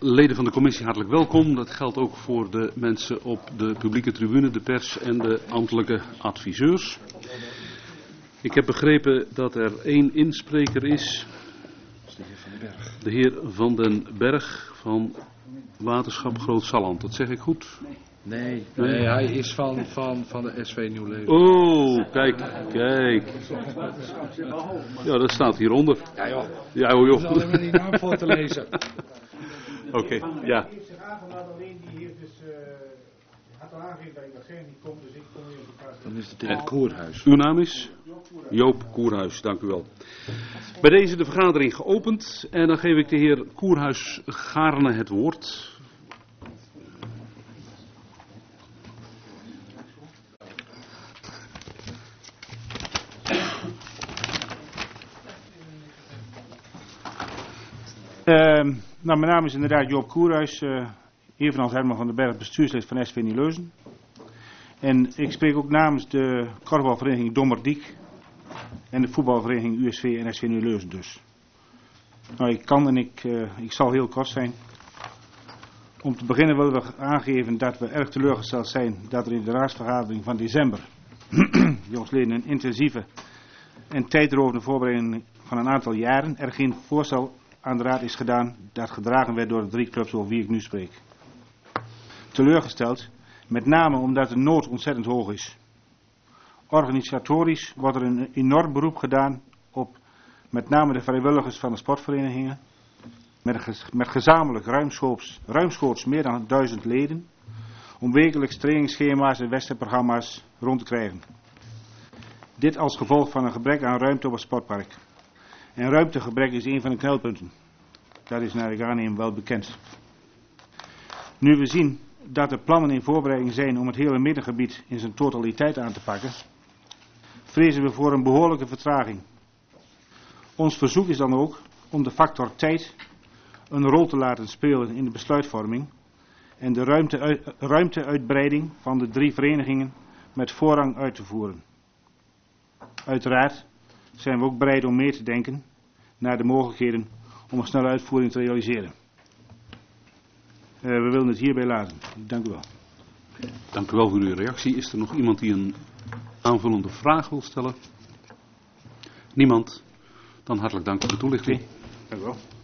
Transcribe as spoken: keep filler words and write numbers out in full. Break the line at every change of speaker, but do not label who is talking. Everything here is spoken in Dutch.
leden van de commissie hartelijk welkom. Dat geldt ook voor de mensen op de publieke tribune, de pers en de ambtelijke adviseurs. Ik heb begrepen dat er één inspreker is. De heer Van den Berg van Waterschap Groot Salland. Dat zeg ik goed?
Nee, nee, nee, hij is van, van, van de S V Nieuw Leven.
Oh, kijk, kijk. Ja, dat staat hieronder.
Ja joh.
Ja joh. joh.
Ik zal alleen die naam voor te lezen.
Oké, okay, ja.
Die heeft zich aangeladen, alleen die heeft dus, uh, had al aangegeven dat ik waarschijnlijk niet kom, dus ik kom weer op de plaats.
Dan is het in het Koerhuis.
Uw naam is? Joop Koerhuis, dank u wel. Bij deze de vergadering geopend en dan geef ik de heer Koerhuis gaarne het woord.
Uh, nou, mijn naam is inderdaad Joop Koerhuis, uh, evenals Herman van den Berg, bestuurslid van S V Nieuw-Leuzen. En ik spreek ook namens de korfbalvereniging Dommerdiek en de voetbalvereniging U S V en S V Nieuw-Leuzen dus. Nou, ik kan en ik, uh, ik zal heel kort zijn. Om te beginnen willen we aangeven dat we erg teleurgesteld zijn dat er in de raadsvergadering van december, jongsleden, een intensieve en tijdrovende voorbereiding van een aantal jaren, er geen voorstel aan de raad is gedaan dat gedragen werd door de drie clubs over wie ik nu spreek. Teleurgesteld, met name omdat de nood ontzettend hoog is. Organisatorisch wordt er een enorm beroep gedaan op met name de vrijwilligers van de sportverenigingen, met, gez met gezamenlijk ruimschoots, ruimschoots meer dan duizend leden, om wekelijks trainingsschema's en wedstrijdprogramma's rond te krijgen. Dit als gevolg van een gebrek aan ruimte op het sportpark. En ruimtegebrek is een van de knelpunten. Dat is naar ik aanneem wel bekend. Nu we zien dat er plannen in voorbereiding zijn om het hele middengebied in zijn totaliteit aan te pakken, vrezen we voor een behoorlijke vertraging. Ons verzoek is dan ook om de factor tijd een rol te laten spelen in de besluitvorming en de ruimte, ruimteuitbreiding van de drie verenigingen met voorrang uit te voeren. Uiteraard zijn we ook bereid om mee te denken naar de mogelijkheden om een snelle uitvoering te realiseren. Uh, we willen het hierbij laten. Dank u wel.
Dank u wel voor uw reactie. Is er nog iemand die een aanvullende vraag wil stellen? Niemand? Dan hartelijk dank voor de toelichting.
Okay. Dank u wel.